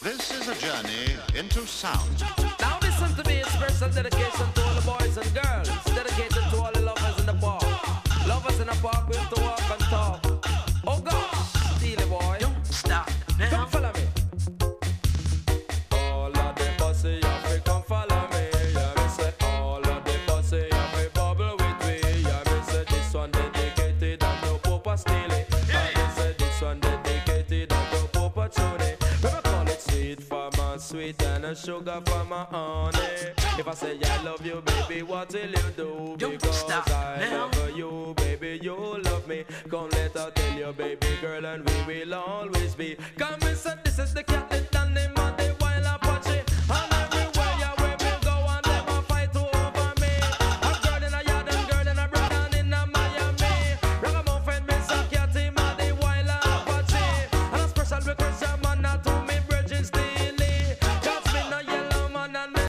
This is a journey into sound. Now listen to me, it's special dedication to all the boys and girls. Dedicated to all the lovers in the park. Lovers in the park, we have to walk and talk. Oh gosh, Steely boy. Don't stop now. Come follow me. All of the bossy, yeah, me come follow me. Yeah, me say all of the bossy, yeah, me bubble with me. Yeah, me say this one dedicated and no Papa Steely. Yeah, me say this one dedicated and no Papa Tony. We call it sweet for my sweet and a sugar for my honey. If I say I love you, baby, what will you do? Don't Because stop I now. love you, baby, you love me. Come let her tell you, baby girl, and we will always be. Come and say this is the cat that